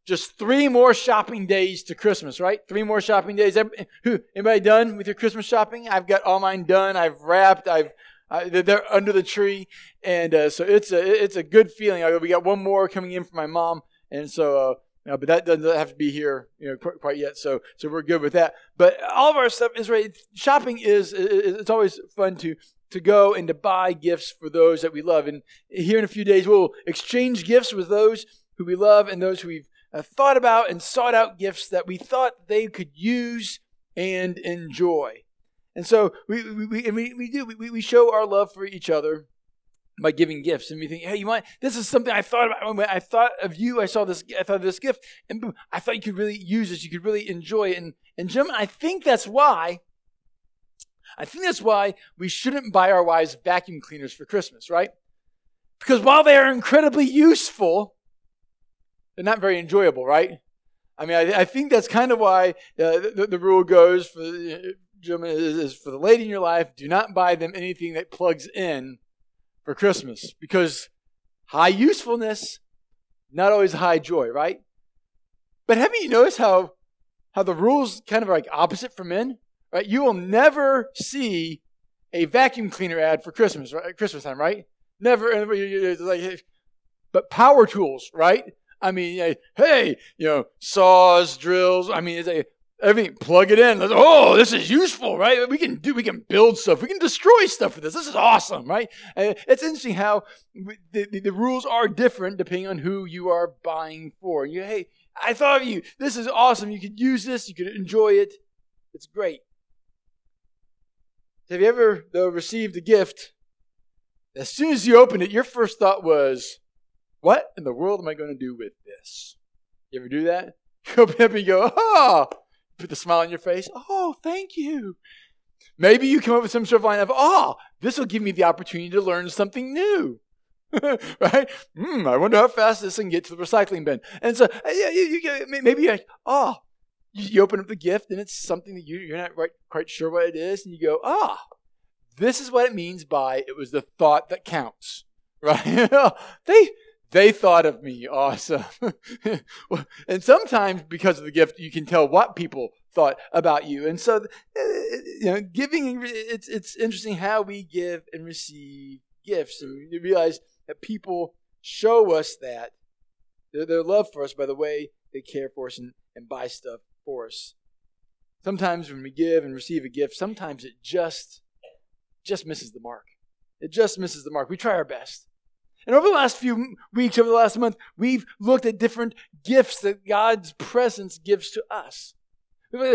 just 3 more shopping days to Christmas, right? 3 more shopping days. Anybody done with your Christmas shopping? I've got all mine done. I've wrapped. They're under the tree, and so it's a good feeling. We got 1 more coming in from my mom, and so but that doesn't have to be here, quite yet. So we're good with that. But all of our stuff is ready. Shopping it's always fun to go and to buy gifts for those that we love. And here in a few days, we'll exchange gifts with those who we love and those who we've thought about and sought out gifts that we thought they could use and enjoy. And so we show our love for each other by giving gifts. And we think, hey, this is something I thought about. When I thought of you, I thought of this gift, and boom, I thought you could really use this. You could really enjoy it. And gentlemen, I think that's why we shouldn't buy our wives vacuum cleaners for Christmas, right? Because while they are incredibly useful, they're not very enjoyable, right? I mean, I think that's kind of why the rule goes for gentlemen is for the lady in your life, do not buy them anything that plugs in for Christmas, because high usefulness, not always high joy, right? But haven't you noticed how the rules kind of are like opposite for men, right? You will never see a vacuum cleaner ad for Christmas, right? Christmas time, right? Never. But power tools, right? I mean, hey, saws, drills. I mean, it's everything. Plug it in. Oh, this is useful, right? We can build stuff. We can destroy stuff with this. This is awesome, right? It's interesting how the rules are different depending on who you are buying for. Hey, I thought of you. This is awesome. You could use this. You could enjoy it. It's great. Have you ever, though, received a gift? As soon as you opened it, your first thought was, what in the world am I going to do with this? You ever do that? You open it up and you go, oh, put the smile on your face. Oh, thank you. Maybe you come up with some sort of line of, oh, this will give me the opportunity to learn something new. Right? I wonder how fast this can get to the recycling bin. And so maybe you're like, oh, you open up the gift and it's something that you're not quite sure what it is. And you go, this is what it means by it was the thought that counts. Right? They thought of me. Awesome. And sometimes because of the gift, you can tell what people thought about you. And so, giving, it's interesting how we give and receive gifts. And you realize that people show us that their love for us by the way they care for us and buy stuff for us. Sometimes when we give and receive a gift, sometimes it just misses the mark. It just misses the mark. We try our best. And over the last few weeks, over the last month, we've looked at different gifts that God's presence gives to us. What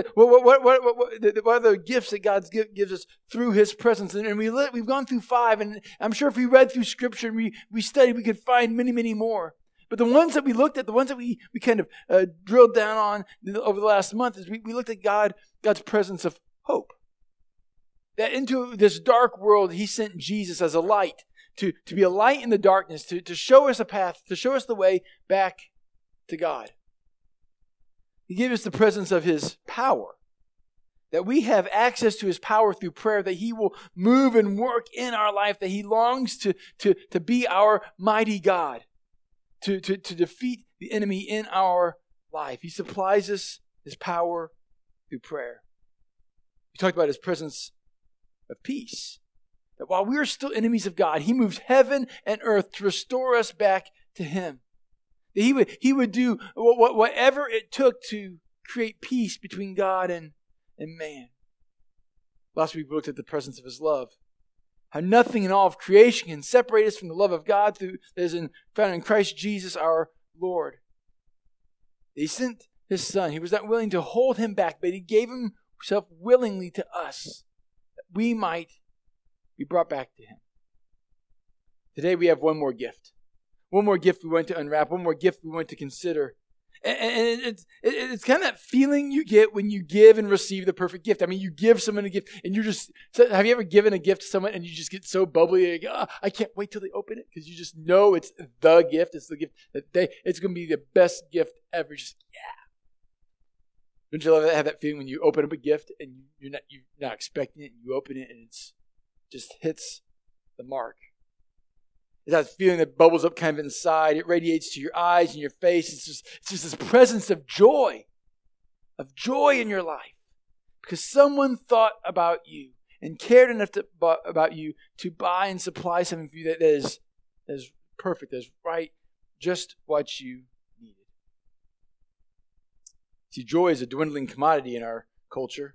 are the gifts that God gives us through His presence? And we've gone through 5, and I'm sure if we read through Scripture and we studied, we could find many, many more. But the ones that we looked at, the ones that we kind of drilled down on over the last month, is we looked at God's presence of hope. That into this dark world, He sent Jesus as a light. To be a light in the darkness, to show us a path, to show us the way back to God. He gave us the presence of His power, that we have access to His power through prayer, that He will move and work in our life, that He longs to be our mighty God, to defeat the enemy in our life. He supplies us His power through prayer. We talked about His presence of peace. That while we are still enemies of God, He moved heaven and earth to restore us back to Him. That He would do whatever it took to create peace between God and man. Last week we looked at the presence of His love. How nothing in all of creation can separate us from the love of God that is found in Christ Jesus our Lord. He sent His Son. He was not willing to hold Him back, but He gave Himself willingly to us, that we might be brought back to Him. Today we have one more gift. One more gift we want to unwrap. One more gift we want to consider. And it's kind of that feeling you get when you give and receive the perfect gift. I mean, you give someone a gift and have you ever given a gift to someone and you just get so bubbly, like, I can't wait till they open it, because you just know it's the gift. It's the gift that it's going to be the best gift ever. Just, yeah. Don't you love that? Have that feeling when you open up a gift and you're not expecting it, and you open it and it's just hits the mark. It's that feeling that bubbles up kind of inside. It radiates to your eyes and your face. It's just this presence of joy in your life. Because someone thought about you and cared enough about you to buy and supply something for you that is perfect, that is right, just what you needed. See, joy is a dwindling commodity in our culture.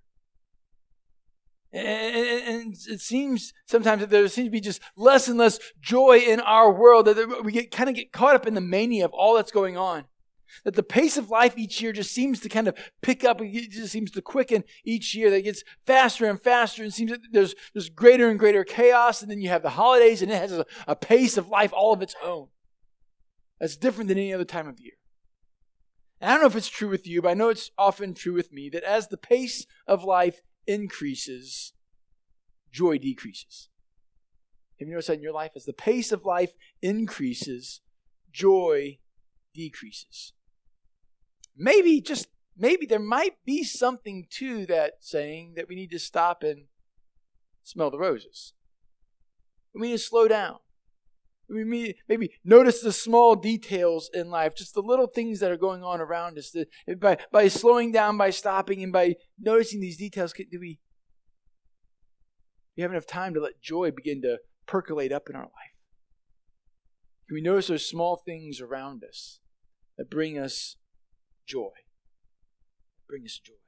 And it seems sometimes that there seems to be just less and less joy in our world, that we get caught up in the mania of all that's going on. That the pace of life each year just seems to kind of pick up, it just seems to quicken each year. That it gets faster and faster, and it seems that there's greater and greater chaos, and then you have the holidays, and it has a pace of life all of its own. That's different than any other time of year. And I don't know if it's true with you, but I know it's often true with me, that as the pace of life increases, joy decreases. Have you noticed that in your life? As the pace of life increases, joy decreases. Maybe there might be something to that saying, that we need to stop and smell the roses. We need to slow down. We maybe notice the small details in life, just the little things that are going on around us. By slowing down, by stopping, and by noticing these details, do we have enough time to let joy begin to percolate up in our life? Can we notice those small things around us that bring us joy? Bring us joy.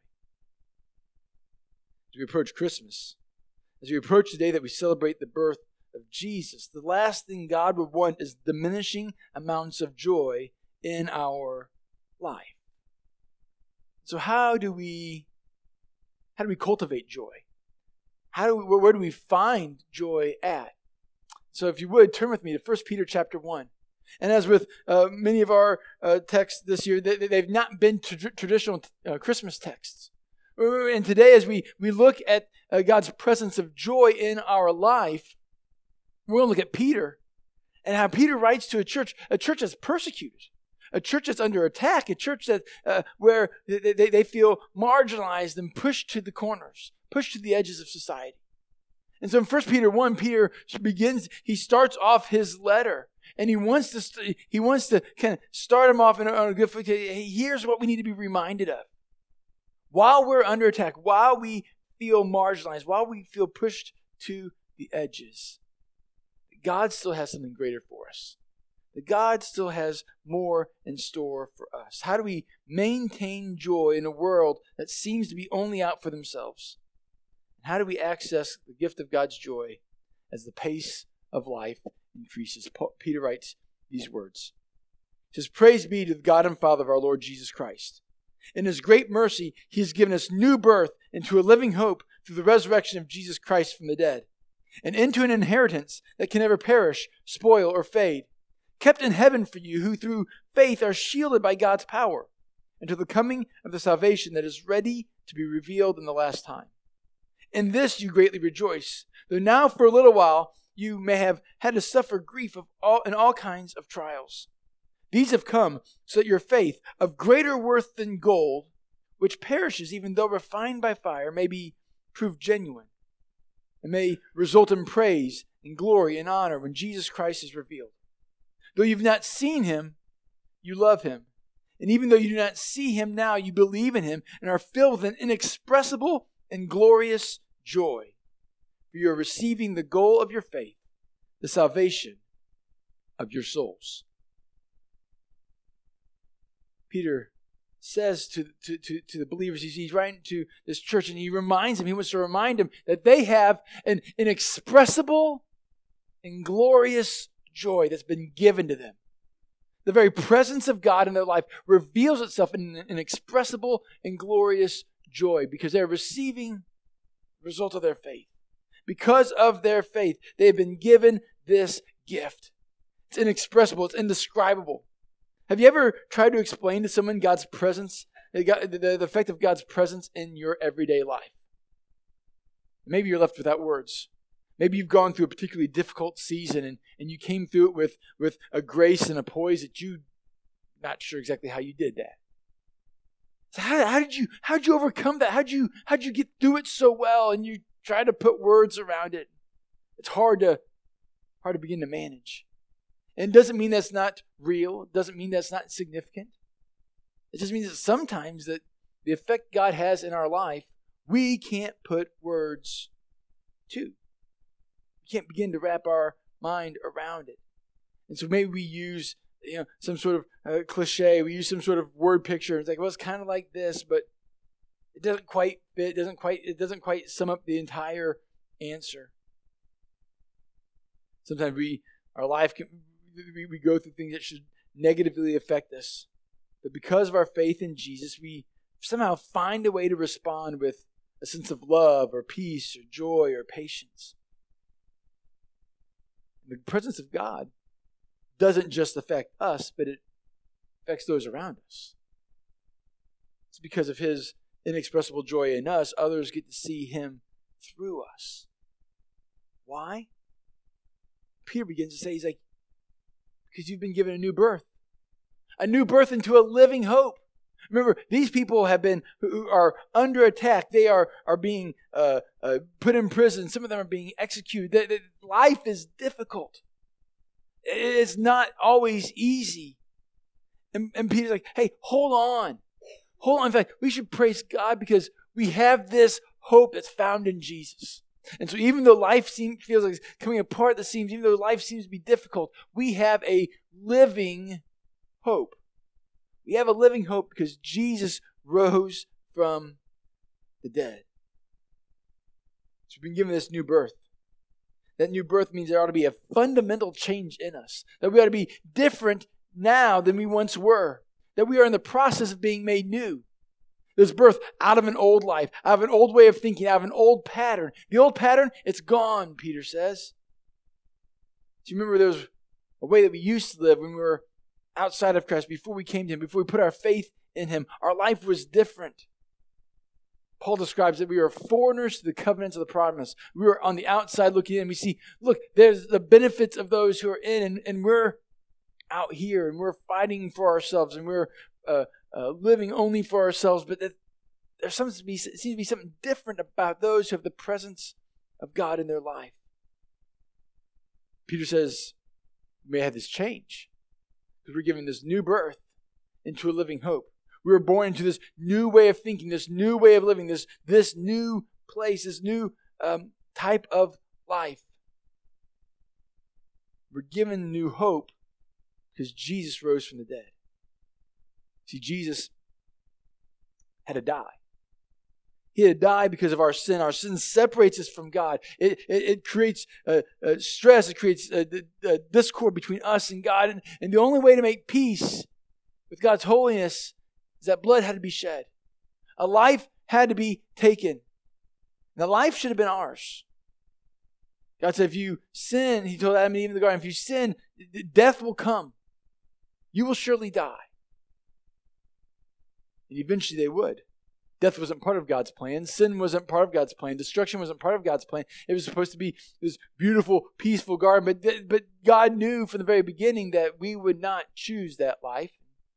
As we approach Christmas, as we approach the day that we celebrate the birth of Jesus, the last thing God would want is diminishing amounts of joy in our life. So how do we cultivate joy? Where do we find joy at? So if you would, turn with me to 1 Peter chapter 1. And as with many of our texts this year, they've not been traditional Christmas texts. And today, as we look at God's presence of joy in our life, we're going to look at Peter and how Peter writes to a church that's persecuted, a church that's under attack, a church that where they feel marginalized and pushed to the corners, pushed to the edges of society. And so in 1 Peter 1, Peter he starts off his letter, and he wants to kind of start him off on a good foot. Here's what we need to be reminded of. While we're under attack, while we feel marginalized, while we feel pushed to the edges, God still has something greater for us. That God still has more in store for us. How do we maintain joy in a world that seems to be only out for themselves? And how do we access the gift of God's joy as the pace of life increases? Peter writes these words. He says, "Praise be to the God and Father of our Lord Jesus Christ. In His great mercy, He has given us new birth into a living hope through the resurrection of Jesus Christ from the dead, and into an inheritance that can never perish, spoil, or fade, kept in heaven for you, who through faith are shielded by God's power, until the coming of the salvation that is ready to be revealed in the last time. In this you greatly rejoice, though now for a little while you may have had to suffer grief in all kinds of trials. These have come so that your faith, of greater worth than gold, which perishes even though refined by fire, may be proved genuine, and may result in praise and glory and honor when Jesus Christ is revealed. Though you've not seen Him, you love Him. And even though you do not see Him now, you believe in Him and are filled with an inexpressible and glorious joy. For you are receiving the goal of your faith, the salvation of your souls." Peter says to the believers, he's writing to this church, and he wants to remind them that they have an inexpressible and glorious joy that's been given to them. The very presence of God in their life reveals itself in an inexpressible and glorious joy because they're receiving the result of their faith. Because of their faith, they have been given this gift. It's inexpressible, it's indescribable. Have you ever tried to explain to someone God's presence, the effect of God's presence in your everyday life? Maybe you're left without words. Maybe you've gone through a particularly difficult season and you came through it with a grace and a poise that you're not sure exactly how you did that. So how did you overcome that? How'd you get through it so well? And you try to put words around it. It's hard to begin to manage. And it doesn't mean that's not real. It doesn't mean that's not significant. It just means that sometimes that the effect God has in our life, we can't put words to. We can't begin to wrap our mind around it. And so maybe we use some sort of cliche. We use some sort of word picture. It's like, well, it's kind of like this, but it doesn't quite fit. It doesn't quite sum up the entire answer. Sometimes we go through things that should negatively affect us. But because of our faith in Jesus, we somehow find a way to respond with a sense of love or peace or joy or patience. The presence of God doesn't just affect us, but it affects those around us. It's because of His inexpressible joy in us, others get to see Him through us. Why? Peter begins to say, he's like, because you've been given a new birth into a living hope. Remember, these people who are under attack. They are being put in prison. Some of them are being executed. Life is difficult. It's not always easy. And Peter's like, hey, hold on. In fact, we should praise God because we have this hope that's found in Jesus. And so even though life feels like it's coming apart at the seams, even though life seems to be difficult, we have a living hope. We have a living hope because Jesus rose from the dead. So we've been given this new birth. That new birth means there ought to be a fundamental change in us. That we ought to be different now than we once were. That we are in the process of being made new. There's birth out of an old life, out of an old way of thinking, out of an old pattern. The old pattern, it's gone, Peter says. Do you remember there was a way that we used to live when we were outside of Christ, before we came to Him, before we put our faith in Him? Our life was different. Paul describes that we are foreigners to the covenants of the promise. We were on the outside looking in. We see, look, there's the benefits of those who are in, and we're out here, and we're fighting for ourselves, and we're living only for ourselves. But there seems to be something different about those who have the presence of God in their life. Peter says, we may have this change because we're given this new birth into a living hope. We were born into this new way of thinking, this new way of living, this new place, this new type of life. We're given new hope because Jesus rose from the dead. See, Jesus had to die. He had to die because of our sin. Our sin separates us from God. It creates stress. It creates discord between us and God. And the only way to make peace with God's holiness is that blood had to be shed. A life had to be taken. And the life should have been ours. God said, if you sin, He told Adam and Eve in the garden, if you sin, death will come. You will surely die. And eventually they would. Death wasn't part of God's plan. Sin wasn't part of God's plan. Destruction wasn't part of God's plan. It was supposed to be this beautiful, peaceful garden. But God knew from the very beginning that we would not choose that life.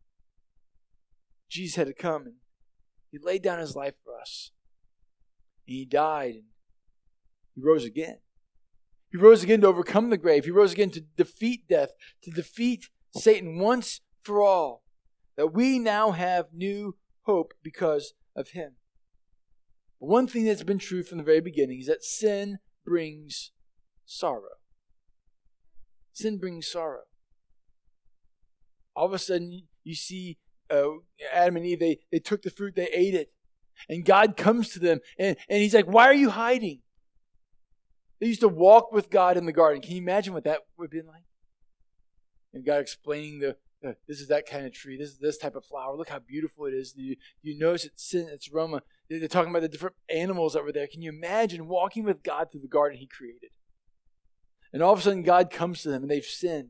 Jesus had to come and He laid down His life for us. And He died and He rose again. He rose again to overcome the grave. He rose again to defeat death, to defeat Satan once for all. That we now have new hope because of Him. But one thing that's been true from the very beginning is that sin brings sorrow. Sin brings sorrow. All of a sudden, you see Adam and Eve, they took the fruit, they ate it. And God comes to them, and He's like, why are you hiding? They used to walk with God in the garden. Can you imagine what that would have been like? And God explaining this is that kind of tree. This is this type of flower. Look how beautiful it is. You notice its aroma. They're talking about the different animals that were there. Can you imagine walking with God through the garden He created? And all of a sudden God comes to them and they've sinned.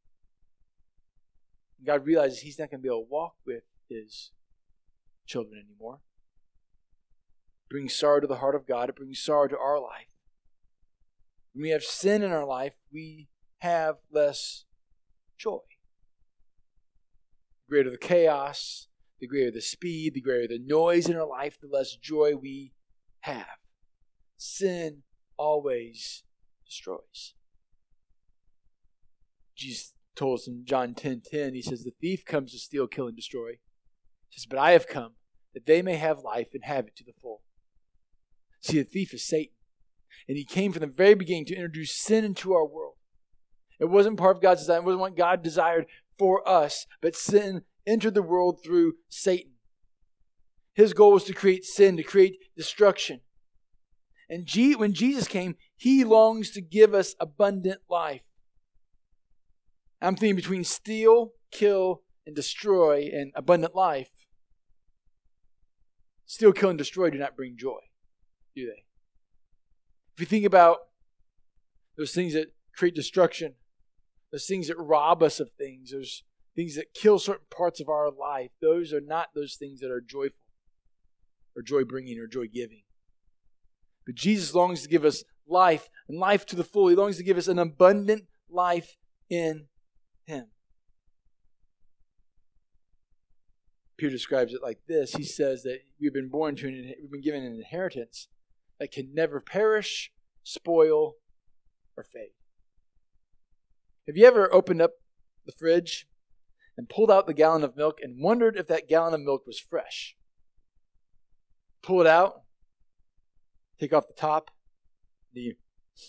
And God realizes He's not going to be able to walk with His children anymore. It brings sorrow to the heart of God. It brings sorrow to our life. When we have sin in our life, we have less joy. The greater the chaos, the greater the speed, the greater the noise in our life, the less joy we have. Sin always destroys. Jesus told us in John 10:10, he says, the thief comes to steal, kill, and destroy. He says, but I have come that they may have life and have it to the full. See, the thief is Satan. And he came from the very beginning to introduce sin into our world. It wasn't part of God's design. It wasn't what God desired for us. But sin entered the world through Satan. His goal was to create sin, to create destruction. And when Jesus came, he longs to give us abundant life. I'm thinking between steal, kill, and destroy and abundant life. Steal, kill, and destroy do not bring joy, do they? If you think about those things that create destruction, those things that rob us of things, those things that kill certain parts of our life, those are not those things that are joyful or joy-bringing or joy-giving. But Jesus longs to give us life and life to the full. He longs to give us an abundant life in Him. Peter describes it like this. He says that we've been given an inheritance that can never perish, spoil, or fade. Have you ever opened up the fridge and pulled out the gallon of milk and wondered if that gallon of milk was fresh? Pull it out, take off the top, and you,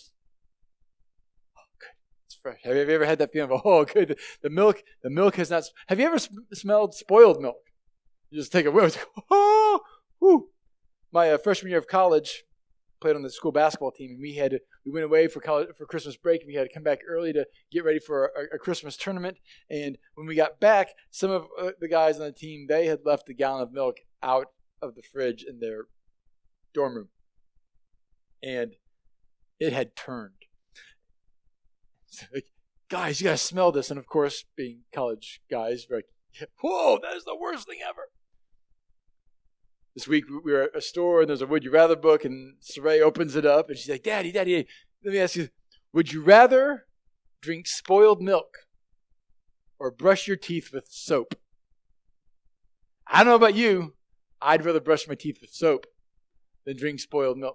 oh, good, it's fresh. Have you ever had that feeling of, oh, good, the milk has not, have you ever smelled spoiled milk? You just take a whiff, oh, whoo. My freshman year of college, played on the school basketball team, and we went away for Christmas break, and we had to come back early to get ready for a Christmas tournament. And when we got back, some of the guys on the team, they had left the gallon of milk out of the fridge in their dorm room, and it had turned. So, like, guys, you gotta smell this. And of course, being college guys, we're like, whoa, that is the worst thing ever. This week we were at a store and there's a Would You Rather book, and Saray opens it up and she's like, Daddy, let me ask you, would you rather drink spoiled milk or brush your teeth with soap? I don't know about you, I'd rather brush my teeth with soap than drink spoiled milk.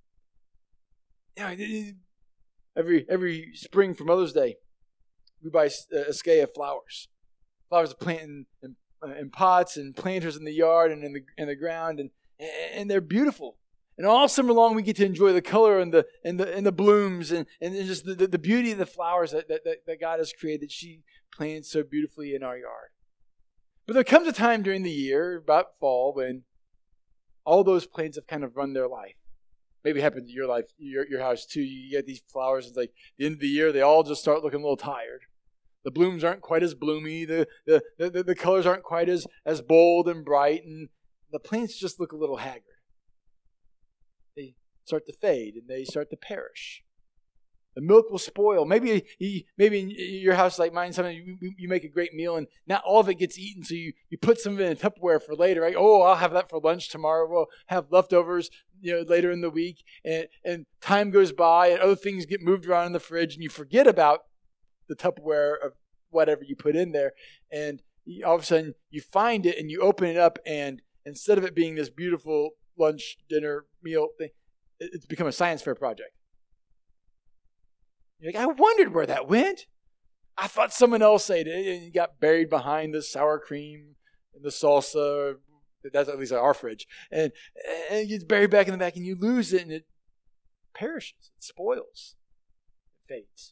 Every spring for Mother's Day, we buy a skein of flowers. Flowers are planted in pots and planters in the yard and in the ground, and they're beautiful. And all summer long, we get to enjoy the color and the blooms and just the beauty of the flowers that God has created, that she plants so beautifully in our yard. But there comes a time during the year, about fall, when all those plants have kind of run their life. Maybe it happened to your life, your house too. You get these flowers, it's like the end of the year, they all just start looking a little tired. The blooms aren't quite as bloomy. The colors aren't quite as bold and bright, and the plants just look a little haggard. They start to fade and they start to perish. The milk will spoil. Maybe in your house like mine, sometimes you make a great meal and not all of it gets eaten, so you put some of it in Tupperware for later. Right? Oh, I'll have that for lunch tomorrow. We'll have leftovers, later in the week, and time goes by and other things get moved around in the fridge, and you forget about the Tupperware of whatever you put in there, and all of a sudden you find it and you open it up, and instead of it being this beautiful lunch, dinner, meal thing, it's become a science fair project. You're like, I wondered where that went. I thought someone else ate it, and it got buried behind the sour cream and the salsa. That's at least our fridge, and it gets buried back in the back, and you lose it, and it perishes, it spoils, it fades.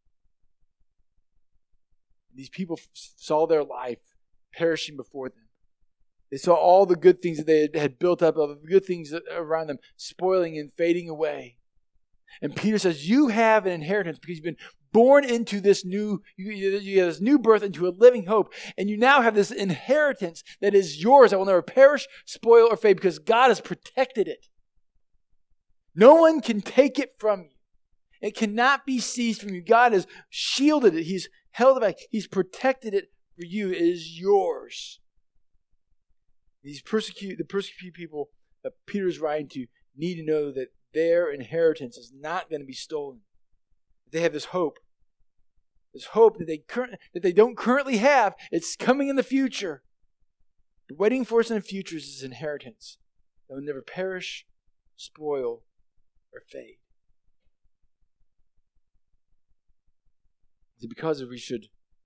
These people saw their life perishing before them. They saw all the good things that they had built up, of the good things around them, spoiling and fading away. And Peter says, you have an inheritance because you've been born into this you have this new birth into a living hope. And you now have this inheritance that is yours, that will never perish, spoil, or fade, because God has protected it. No one can take it from you. It cannot be seized from you. God has shielded it. He's held it back. He's protected it for you. It is yours. The persecuted people that Peter's writing to need to know that their inheritance is not going to be stolen. They have this hope that they don't currently have. It's coming in the future. But waiting for us in the future is this inheritance that will never perish, spoil, or fade. Is it because we should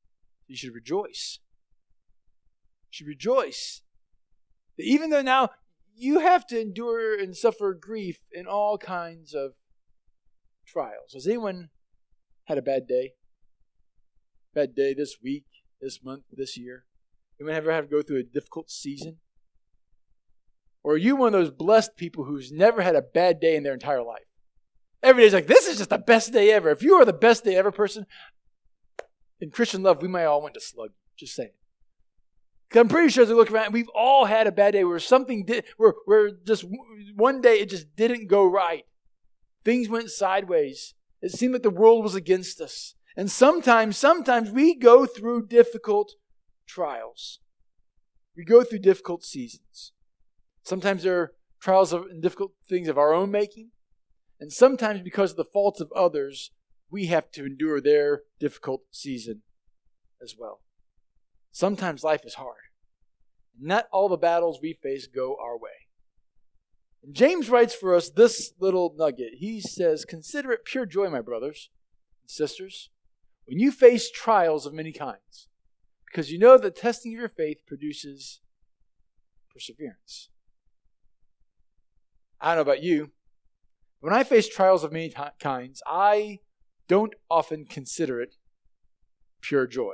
You should rejoice. You should rejoice. That even though now you have to endure and suffer grief in all kinds of trials. Has anyone had a bad day? Bad day this week, this month, this year? Anyone ever have to go through a difficult season? Or are you one of those blessed people who's never had a bad day in their entire life? Every day's like, this is just the best day ever. If you are the best day ever person, in Christian love, we might all want to slug you. Just saying. Because I'm pretty sure as we look around, we've all had a bad day where something did, where just one day it just didn't go right. Things went sideways. It seemed like the world was against us. And sometimes we go through difficult trials. We go through difficult seasons. Sometimes there are trials and difficult things of our own making. And sometimes because of the faults of others, we have to endure their difficult season as well. Sometimes life is hard. Not all the battles we face go our way. And James writes for us this little nugget. He says, consider it pure joy, my brothers and sisters, when you face trials of many kinds, because you know the testing of your faith produces perseverance. I don't know about you. When I face trials of many kinds, I don't often consider it pure joy.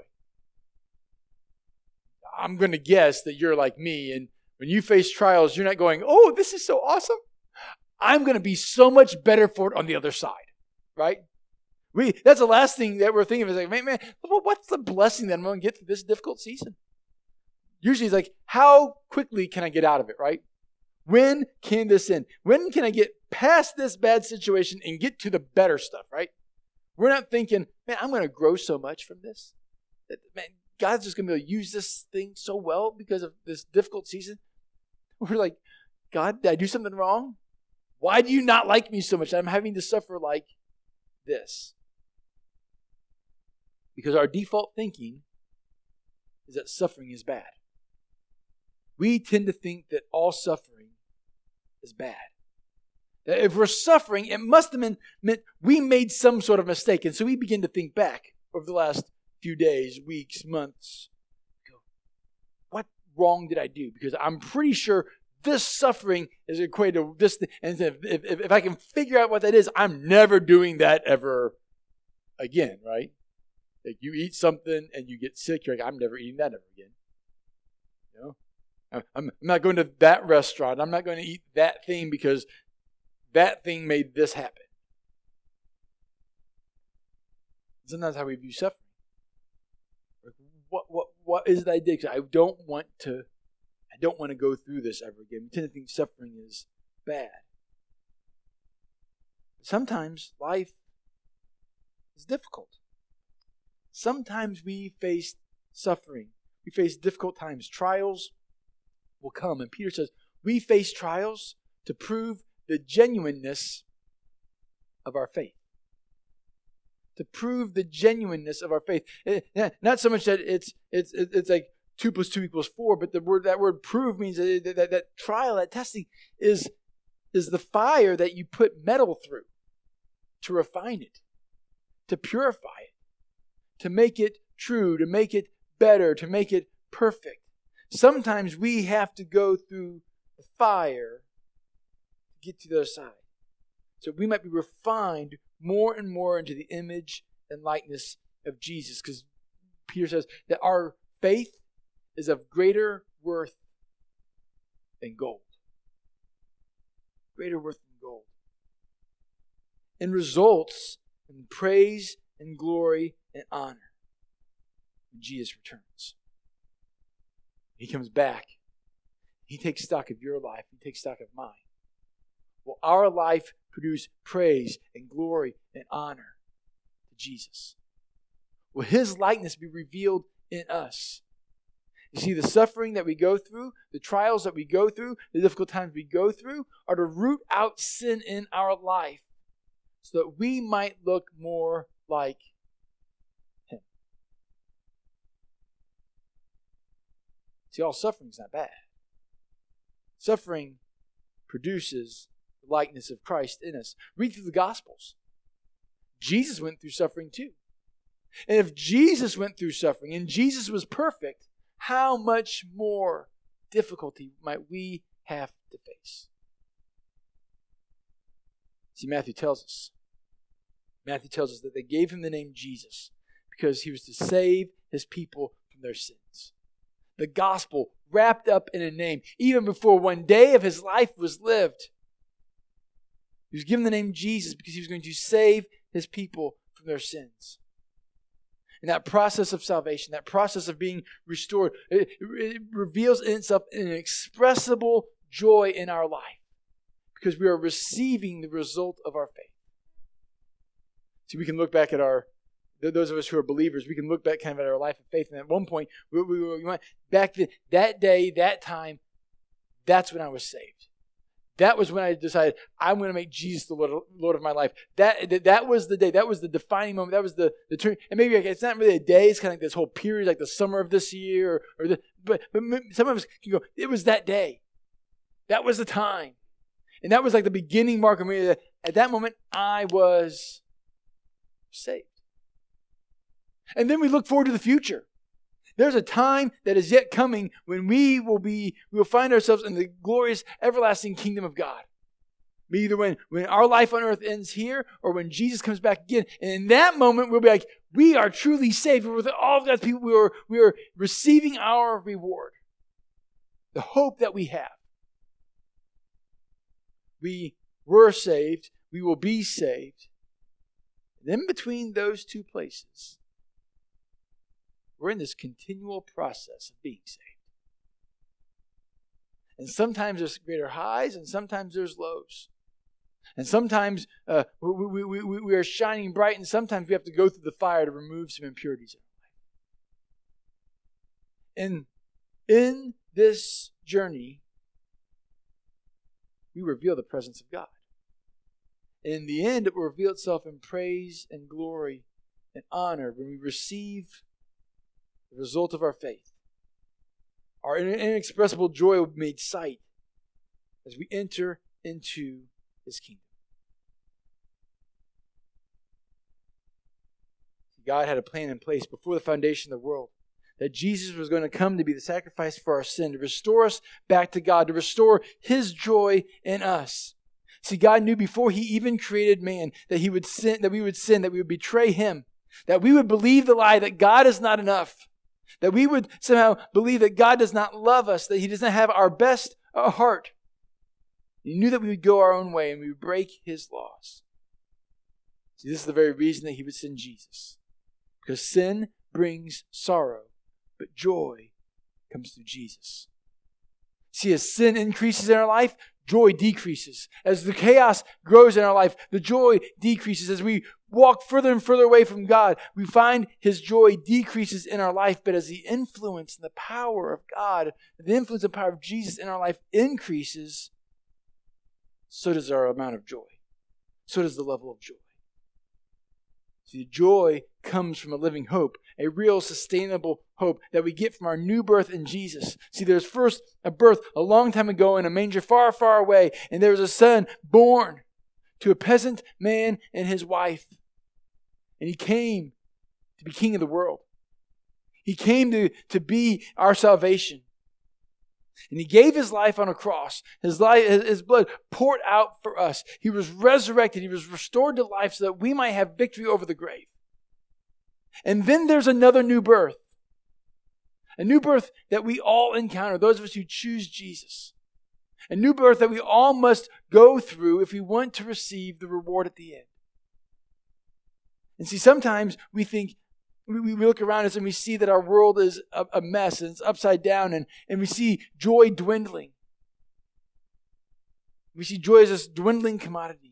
I'm going to guess that you're like me, and when you face trials, you're not going, oh, this is so awesome. I'm going to be so much better for it on the other side, right? That's the last thing that we're thinking of is like, man, what's the blessing that I'm going to get through this difficult season? Usually it's like, how quickly can I get out of it, right? When can this end? When can I get past this bad situation and get to the better stuff, right? We're not thinking, man, I'm going to grow so much from this. Man, God's just going to be able to use this thing so well because of this difficult season. We're like, God, did I do something wrong? Why do you not like me so much? I'm having to suffer like this. Because our default thinking is that suffering is bad. We tend to think that all suffering is bad. That if we're suffering, it must have meant we made some sort of mistake. And so we begin to think back over the last few days, weeks, months. Go, what wrong did I do? Because I'm pretty sure this suffering is equated to this thing. And if I can figure out what that is, I'm never doing that ever again, right? Like you eat something and you get sick, you're like, I'm never eating that ever again. You know? I'm not going to that restaurant. I'm not going to eat that thing because that thing made this happen. Sometimes how we view suffering. Like, what is it I did? I don't want to go through this ever again. We tend to think suffering is bad. Sometimes life is difficult. Sometimes we face suffering. We face difficult times. Trials will come. And Peter says, we face trials to prove the genuineness of our faith. To prove the genuineness of our faith. Not so much that it's like 2 + 2 = 4, but that word prove means that trial, that testing is the fire that you put metal through to refine it, to purify it, to make it true, to make it better, to make it perfect. Sometimes we have to go through the fire to get to the other side. So we might be refined more and more into the image and likeness of Jesus. Because Peter says that our faith is of greater worth than gold. Greater worth than gold. And results in praise and glory and honor when Jesus returns. He comes back. He takes stock of your life. He takes stock of mine. Will our life produce praise and glory and honor to Jesus? Will His likeness be revealed in us? You see, the suffering that we go through, the trials that we go through, the difficult times we go through are to root out sin in our life so that we might look more like Him. See, all suffering is not bad. Suffering produces the likeness of Christ in us. Read through the Gospels. Jesus went through suffering too. And if Jesus went through suffering and Jesus was perfect, how much more difficulty might we have to face? See, Matthew tells us that they gave him the name Jesus because he was to save his people from their sins. The gospel wrapped up in a name, even before one day of his life was lived. He was given the name Jesus because he was going to save his people from their sins. And that process of salvation, that process of being restored, it reveals in itself an inexpressible joy in our life because we are receiving the result of our faith. See, we can look back at those of us who are believers, we can look back kind of at our life of faith. And at one point, we went back to that day, that time, that's when I was saved. That was when I decided I'm going to make Jesus the Lord of my life. That was the day. That was the defining moment. That was the turn. And maybe it's not really a day. It's kind of like this whole period, like the summer of this year. But some of us can go, it was that day. That was the time. And that was like the beginning mark of me. At that moment, I was saved. And then we look forward to the future. There's a time that is yet coming when we will find ourselves in the glorious, everlasting kingdom of God. Either when our life on earth ends here or when Jesus comes back again. And in that moment, we'll be like, we are truly saved. With all of God's people, we are receiving our reward. The hope that we have. We were saved. We will be saved. And in between those two places, we're in this continual process of being saved. And sometimes there's greater highs and sometimes there's lows. And sometimes we are shining bright and sometimes we have to go through the fire to remove some impurities in our life. And in this journey, we reveal the presence of God. And in the end, it will reveal itself in praise and glory and honor when we receive the result of our faith. Our inexpressible joy will be made sight as we enter into His kingdom. God had a plan in place before the foundation of the world that Jesus was going to come to be the sacrifice for our sin, to restore us back to God, to restore His joy in us. See, God knew before He even created man that we would sin, that we would betray Him, that we would believe the lie that God is not enough, that we would somehow believe that God does not love us, that He does not have our best heart. He knew that we would go our own way and we would break His laws. See, this is the very reason that He would send Jesus. Because sin brings sorrow, but joy comes through Jesus. See, as sin increases in our life, joy decreases. As the chaos grows in our life, the joy decreases. As we walk further and further away from God, we find His joy decreases in our life. But as the influence and the power of God, the influence and power of Jesus in our life increases, so does our amount of joy. So does the level of joy. See, joy comes from a living hope, a real sustainable hope that we get from our new birth in Jesus. See, there's first a birth a long time ago in a manger far, far away, and there was a son born to a peasant man and his wife. And He came to be king of the world. He came to be our salvation. And He gave His life on a cross. His blood poured out for us. He was resurrected. He was restored to life so that we might have victory over the grave. And then there's another new birth. A new birth that we all encounter, those of us who choose Jesus. A new birth that we all must go through if we want to receive the reward at the end. And see, sometimes we think, we look around us and we see that our world is a mess and it's upside down, and we see joy dwindling. We see joy as this dwindling commodity.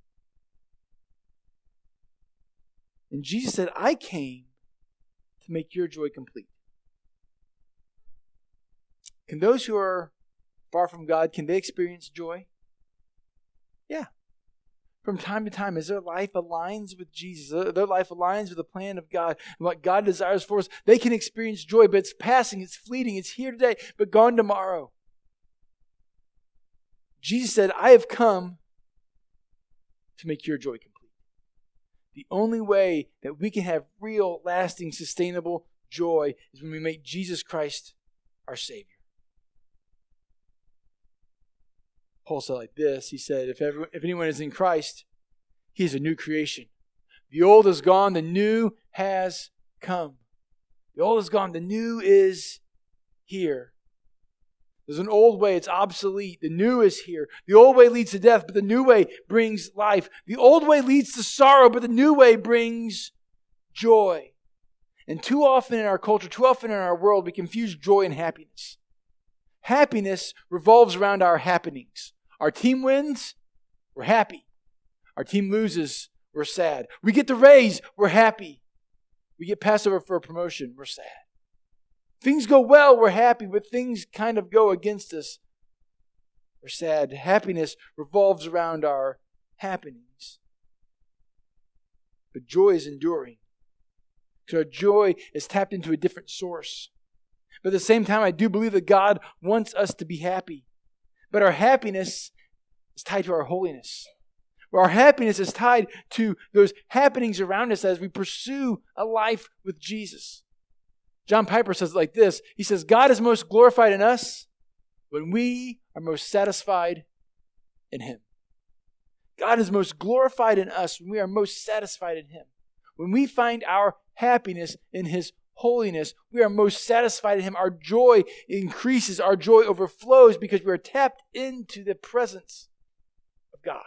And Jesus said, I came to make your joy complete. Can those who are far from God, can they experience joy? Yeah. From time to time, as their life aligns with Jesus, their life aligns with the plan of God and what God desires for us, they can experience joy, but it's passing, it's fleeting, it's here today, but gone tomorrow. Jesus said, I have come to make your joy complete. The only way that we can have real, lasting, sustainable joy is when we make Jesus Christ our Savior. Paul said like this. He said, if anyone is in Christ, he is a new creation. The old is gone, the new has come. The old is gone, the new is here. There's an old way, it's obsolete. The new is here. The old way leads to death, but the new way brings life. The old way leads to sorrow, but the new way brings joy. And too often in our culture, too often in our world, we confuse joy and happiness. Happiness revolves around our happenings. Our team wins, we're happy. Our team loses, we're sad. We get the raise, we're happy. We get passed over for a promotion, we're sad. Things go well, we're happy, but things kind of go against us, we're sad. Happiness revolves around our happenings. But joy is enduring. So our joy is tapped into a different source. But at the same time, I do believe that God wants us to be happy. But our happiness is tied to our holiness. Our happiness is tied to those happenings around us as we pursue a life with Jesus. John Piper says it like this. He says, God is most glorified in us when we are most satisfied in Him. God is most glorified in us when we are most satisfied in Him. When we find our happiness in His holiness, we are most satisfied in Him. Our joy increases, our joy overflows because we are tapped into the presence of God.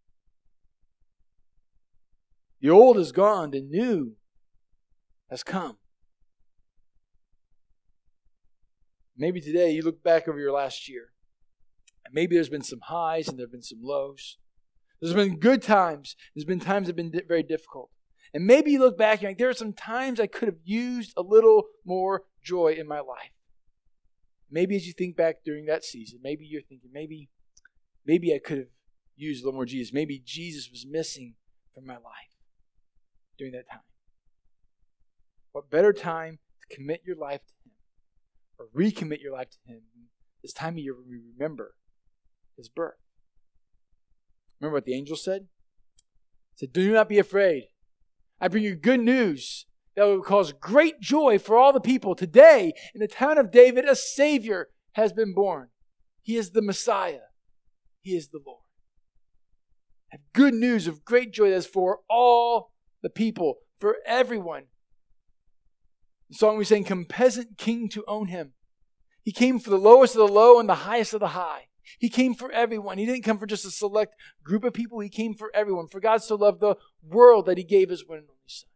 The old is gone, the new has come. Maybe today you look back over your last year, and maybe there's been some highs and there have been some lows. There's been good times. There's been times that have been very difficult. And maybe you look back and you're like, there are some times I could have used a little more joy in my life. Maybe as you think back during that season, maybe you're thinking, maybe I could have used a little more Jesus. Maybe Jesus was missing from my life during that time. What better time to commit your life to Him or recommit your life to Him this time of year when we remember His birth. Remember what the angel said? He said, do not be afraid. I bring you good news that will cause great joy for all the people. Today, in the town of David, a Savior has been born. He is the Messiah. He is the Lord. Have good news of great joy that is for all the people, for everyone. The song we sang, come peasant king to own Him. He came for the lowest of the low and the highest of the high. He came for everyone. He didn't come for just a select group of people. He came for everyone. For God so loved the world that He gave His one and only Son.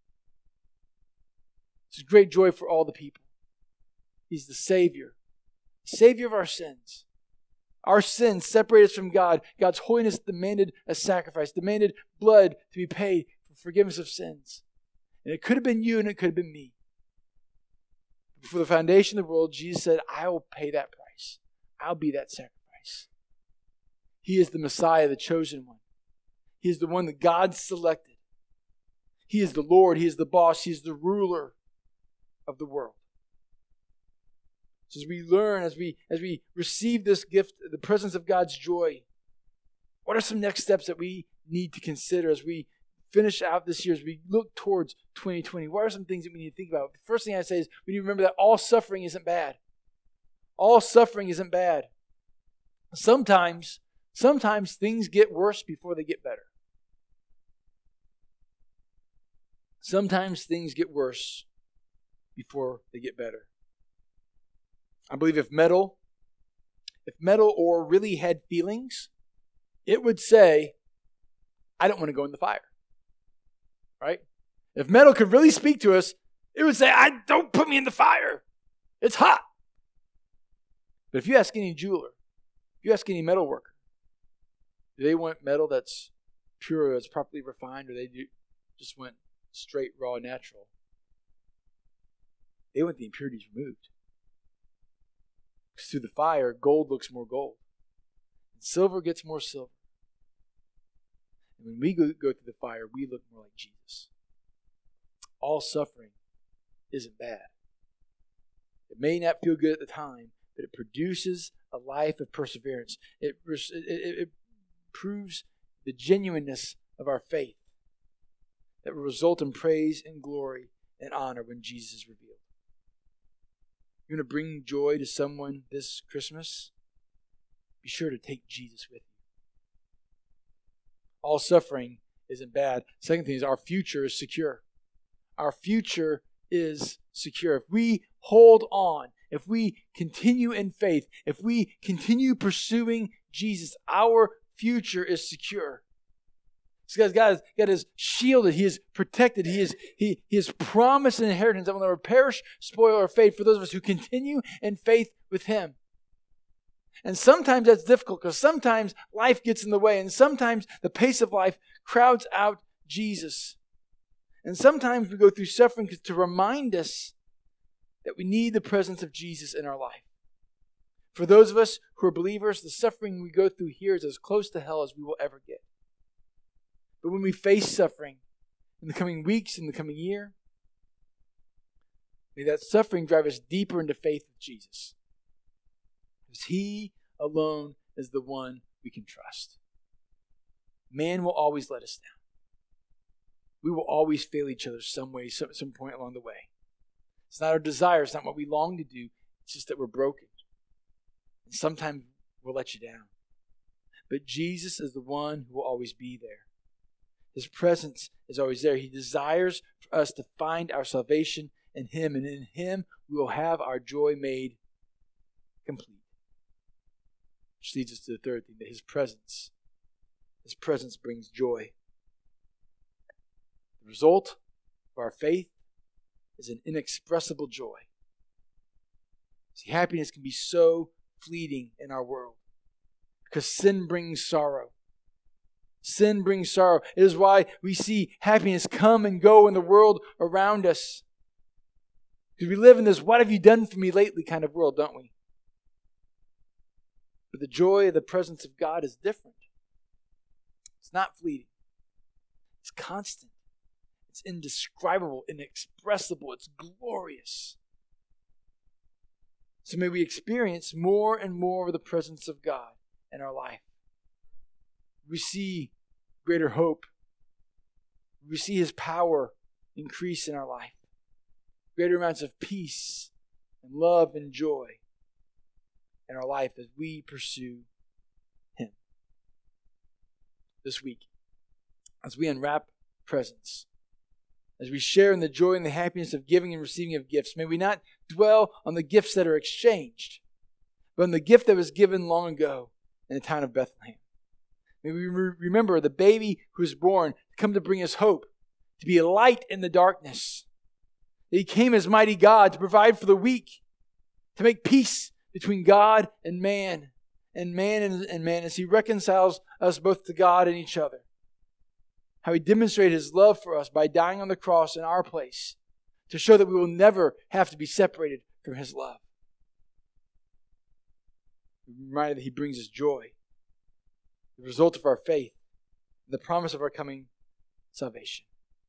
It's great joy for all the people. He's the Savior of our sins. Our sins separate us from God. God's holiness demanded a sacrifice, demanded blood to be paid for forgiveness of sins. And it could have been you and it could have been me. Before the foundation of the world, Jesus said, I will pay that price. I'll be that sacrifice. He is the Messiah, the chosen one. He is the one that God selected. He is the Lord. He is the boss. He is the ruler of the world. So as we learn, as we receive this gift, the presence of God's joy, what are some next steps that we need to consider as we finish out this year, as we look towards 2020? What are some things that we need to think about? The first thing I say is we need to remember that all suffering isn't bad. All suffering isn't bad. Sometimes things get worse before they get better. Sometimes things get worse before they get better. I believe if metal ore really had feelings, it would say, I don't want to go in the fire. Right? If metal could really speak to us, it would say, don't put me in the fire. It's hot. But if you ask any jeweler, if you ask any metal worker, do they want metal that's pure, that's properly refined, or they just want straight, raw, natural? They want the impurities removed. Because through the fire, gold looks more gold. And silver gets more silver. And when we go through the fire, we look more like Jesus. All suffering isn't bad. It may not feel good at the time, but it produces a life of perseverance. It proves the genuineness of our faith. that will result in praise and glory and honor when Jesus is revealed. You're going to bring joy to someone this Christmas? Be sure to take Jesus with you. All suffering isn't bad. Second thing is our future is secure. Our future is secure. If we hold on, if we continue in faith, if we continue pursuing Jesus, our future is secure. Because God is shielded. He is protected. He has promised an inheritance that will never perish, spoil, or fade for those of us who continue in faith with Him. And sometimes that's difficult because sometimes life gets in the way, and sometimes the pace of life crowds out Jesus. And sometimes we go through suffering to remind us that we need the presence of Jesus in our life. For those of us who are believers, the suffering we go through here is as close to hell as we will ever get. But when we face suffering in the coming weeks, in the coming year, may that suffering drive us deeper into faith with Jesus. Because He alone is the one we can trust. Man will always let us down. We will always fail each other some way, some point along the way. It's not our desire. It's not what we long to do. It's just that we're broken. And sometimes we'll let you down. But Jesus is the one who will always be there. His presence is always there. He desires for us to find our salvation in Him. And in Him, we will have our joy made complete. Which leads us to the third thing, that His presence brings joy. The result of our faith is an inexpressible joy. See, happiness can be so fleeting in our world because sin brings sorrow. Sin brings sorrow. It is why we see happiness come and go in the world around us. Because we live in this "what have you done for me lately" kind of world, don't we? But the joy of the presence of God is different. It's not fleeting. It's constant. It's indescribable, inexpressible. It's glorious. So may we experience more and more of the presence of God in our life. We see greater hope. We see His power increase in our life. Greater amounts of peace and love and joy in our life as we pursue Him. This week, as we unwrap presents, as we share in the joy and the happiness of giving and receiving of gifts, may we not dwell on the gifts that are exchanged, but on the gift that was given long ago in the town of Bethlehem. May we remember the baby who was born to come to bring us hope, to be a light in the darkness. That He came as mighty God to provide for the weak, to make peace between God and man and man as He reconciles us both to God and each other. How He demonstrated His love for us by dying on the cross in our place to show that we will never have to be separated from His love. We're reminded that He brings us joy, the result of our faith, the promise of our coming salvation.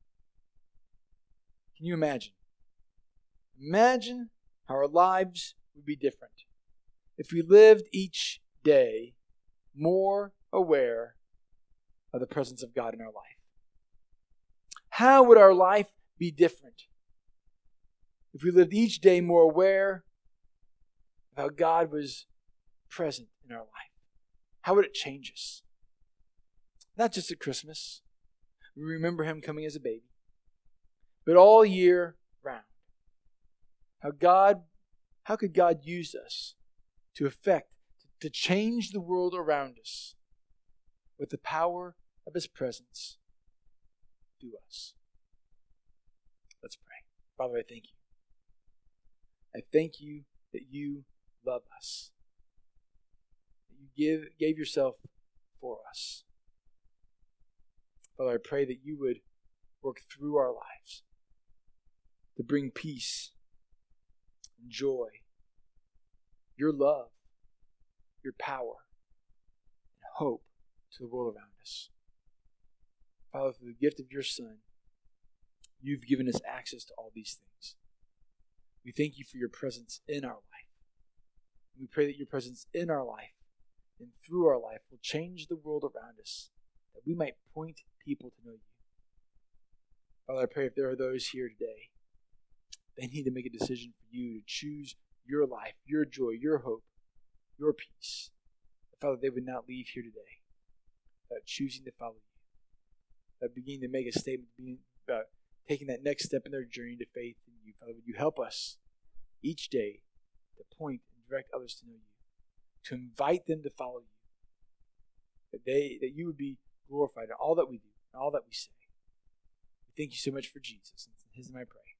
Can you imagine? Imagine how our lives would be different if we lived each day more aware of the presence of God in our life. How would our life be different if we lived each day more aware of how God was present in our life? How would it change us? Not just at Christmas. We remember Him coming as a baby. But all year round. How could God use us to change the world around us with the power of His presence through us? Let's pray. Father, I thank You. I thank You that You love us. That You gave Yourself for us. Father, I pray that You would work through our lives to bring peace and joy, Your love, Your power, and hope to the world around us. Father, through the gift of Your Son, You've given us access to all these things. We thank You for Your presence in our life. We pray that Your presence in our life and through our life will change the world around us, that we might point people to know You. Father, I pray if there are those here today, they need to make a decision for you to choose your life, your joy, your hope, your peace. Father, they would not leave here today without choosing to follow you, without beginning to make a statement, about taking that next step in their journey to faith in you. Father, would you help us each day to point and direct others to know you, to invite them to follow you, that you would be glorified in all that we do and all that we say. We thank you so much for Jesus. In his name I pray.